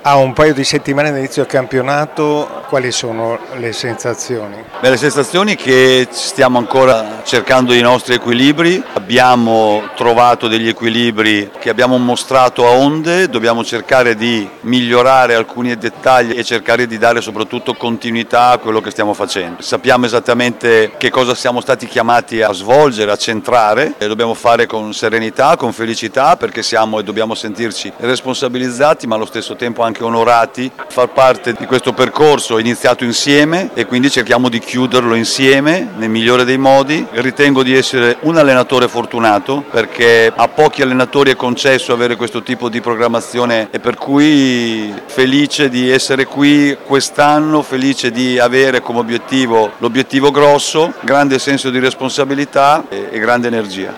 A un paio di settimane dall'inizio del campionato, quali sono le sensazioni? Le sensazioni che stiamo ancora cercando i nostri equilibri, abbiamo trovato degli equilibri che abbiamo mostrato a onde, dobbiamo cercare di migliorare alcuni dettagli e cercare di dare soprattutto continuità a quello che stiamo facendo. Sappiamo esattamente che cosa siamo stati chiamati a svolgere, a centrare, e dobbiamo fare con serenità, con felicità, perché siamo e dobbiamo sentirci responsabilizzati ma allo stesso tempo anche onorati, far parte di questo percorso iniziato insieme e quindi cerchiamo di chiuderlo insieme nel migliore dei modi. Ritengo di essere un allenatore fortunato perché a pochi allenatori è concesso avere questo tipo di programmazione e per cui felice di essere qui quest'anno, felice di avere come obiettivo l'obiettivo grosso, grande senso di responsabilità e grande energia.